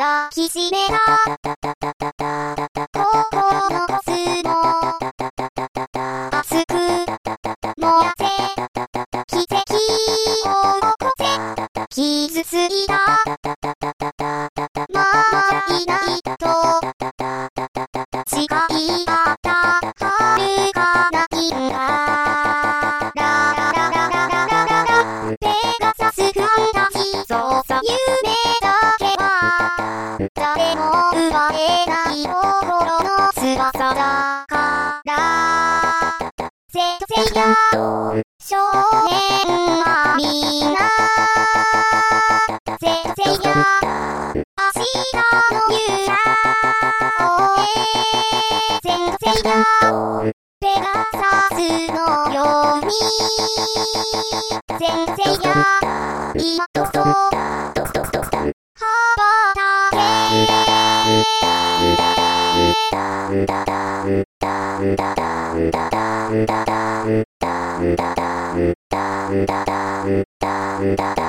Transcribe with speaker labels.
Speaker 1: 抱きしめた心の巣の熱く燃やせ奇跡を起こせ傷ついたまあいないと誓い合った遥かな銀河ラララララララララペガサスファンタジーそうさ夢だけは誰も奪えない心の翼だからせいせいや少年はみんなせいせいや明日の夕焼せいやペガサスのようにせいや今こそ羽ばたけ